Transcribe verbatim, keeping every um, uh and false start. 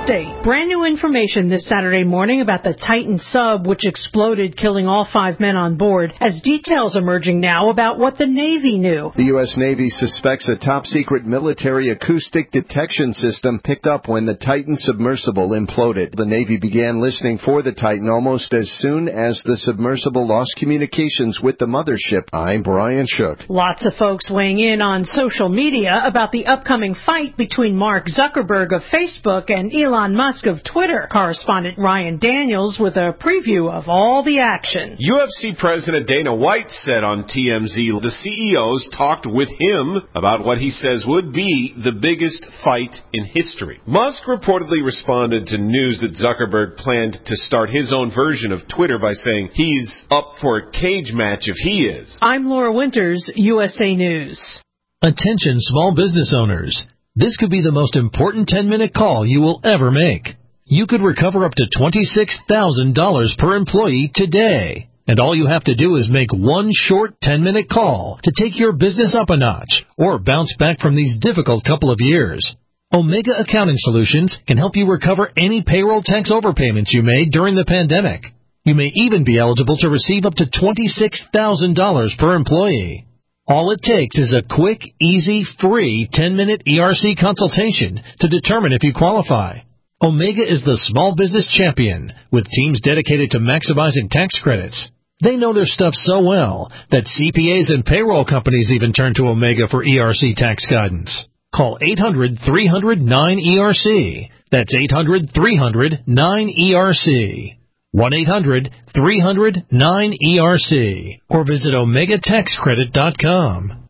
update. Brand new information this Saturday morning about the Titan sub, which exploded, killing all five men on board, as details emerging now about what the Navy knew. The U S Navy suspects a top-secret military acoustic detection system picked up when the Titan submersible imploded. The Navy began listening for the Titan almost as soon as the submersible lost communications with the mothership. I'm Brian Shook. Lots of folks weighing in on social media about the upcoming fight between Mark Zuckerberg of Facebook and Elon Musk of Twitter. Correspondent Ryan Daniels with a preview of all the action. U F C President Dana White said on T M Z the C E Os talked with him about what he says would be the biggest fight in history. Musk reportedly responded to news that Zuckerberg planned to start his own version of Twitter by saying he's up for a cage match if he is. I'm Laura Winters, U S A News. Attention small business owners. This could be the most important ten-minute call you will ever make. You could recover up to twenty-six thousand dollars per employee today. And all you have to do is make one short ten-minute call to take your business up a notch or bounce back from these difficult couple of years. Omega Accounting Solutions can help you recover any payroll tax overpayments you made during the pandemic. You may even be eligible to receive up to twenty-six thousand dollars per employee. All it takes is a quick, easy, free ten-minute E R C consultation to determine if you qualify. Omega is the small business champion with teams dedicated to maximizing tax credits. They know their stuff so well that C P As and payroll companies even turn to Omega for E R C tax guidance. Call eight hundred, three hundred, nine E R C. That's eight hundred, three hundred, nine E R C. one eight hundred, three hundred, nine E R C. Or visit omega tax credit dot com.